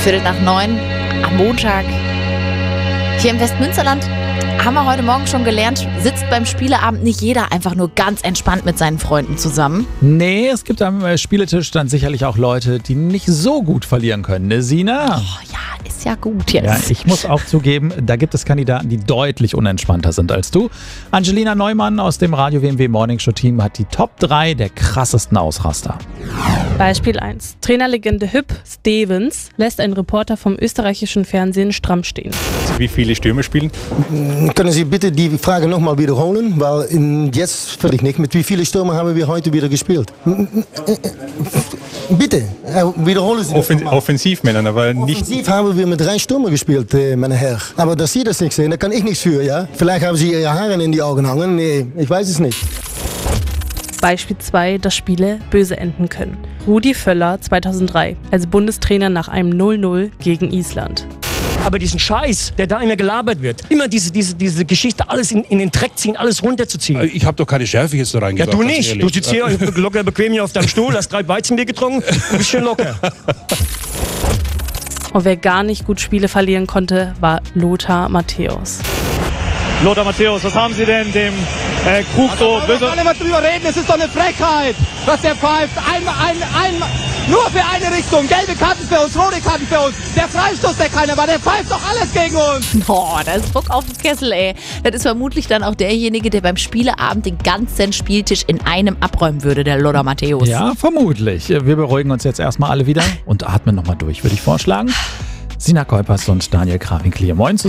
8:15 am Montag. Hier im Westmünsterland haben wir heute Morgen schon gelernt, sitzt beim Spieleabend nicht jeder einfach nur ganz entspannt mit seinen Freunden zusammen. Nee, es gibt am Spieletisch dann sicherlich auch Leute, die nicht so gut verlieren können. Ne, Sina? Oh ja, ist ja gut jetzt. Ja, ich muss auch zugeben, da gibt es Kandidaten, die deutlich unentspannter sind als du. Angelina Neumann aus dem Radio WMW Morning Show Team hat die Top 3 der krassesten Ausraster. Beispiel 1. Trainerlegende Hüb Stevens lässt einen Reporter vom österreichischen Fernsehen stramm stehen. Wie viele Stürmer spielen? Können Sie bitte die Frage nochmal wiederholen? Weil jetzt völlig nicht. Mit wie vielen Stürmer haben wir heute wieder gespielt? Bitte, wiederholen Sie das nochmal. Offensivmänner, aber nicht... Offensiv haben wir mit 3 Stürmer gespielt, meine Herren. Aber dass Sie das nicht sehen, da kann ich nichts für, ja? Vielleicht haben Sie Ihre Haare in die Augen hangen. Nee, ich weiß es nicht. Beispiel 2, dass Spiele böse enden können. Rudi Völler 2003 als Bundestrainer nach einem 0-0 gegen Island. Aber diesen Scheiß, der da immer gelabert wird, immer diese Geschichte, alles in den Dreck ziehen, alles runterzuziehen. Ich habe doch keine Schärfe jetzt da Ja, reingebracht. du nicht. Du sitzt hier locker bequem hier auf deinem Stuhl, hast 3 Weizenbier getrunken, ein bisschen locker. Und wer gar nicht gut Spiele verlieren konnte, war Lothar Matthäus. Lothar Matthäus, was haben Sie denn dem Krug so böse... Wir alle drüber reden, es ist doch eine Frechheit, was der pfeift. Nur für eine Richtung. Gelbe Karten für uns, rote Karten für uns. Der Freistoß, der keiner war, der pfeift doch alles gegen uns. Boah, da ist Druck auf den Kessel, ey. Das ist vermutlich dann auch derjenige, der beim Spieleabend den ganzen Spieltisch in einem abräumen würde, der Lothar Matthäus. Ja, vermutlich. Wir beruhigen uns jetzt erstmal alle wieder und atmen nochmal durch, würde ich vorschlagen. Sina Kuipers und Daniel Krawinkel hier. Moin zusammen.